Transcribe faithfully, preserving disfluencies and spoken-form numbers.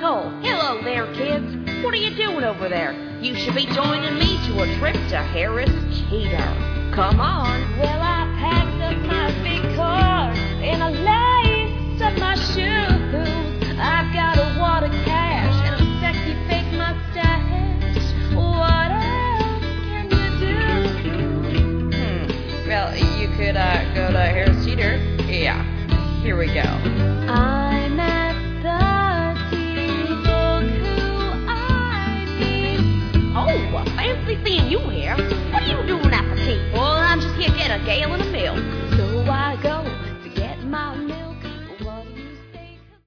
Oh, hello there, kids. What are you doing over there? You should be joining me to a trip to Harris Teeter. Come on. Well, I packed up my big car and I laced up my shoes. I've got a wad of cash and a sexy fake mustache. What else can you do? Hmm. Well, you could uh, go to Harris Teeter. Yeah. Here we go.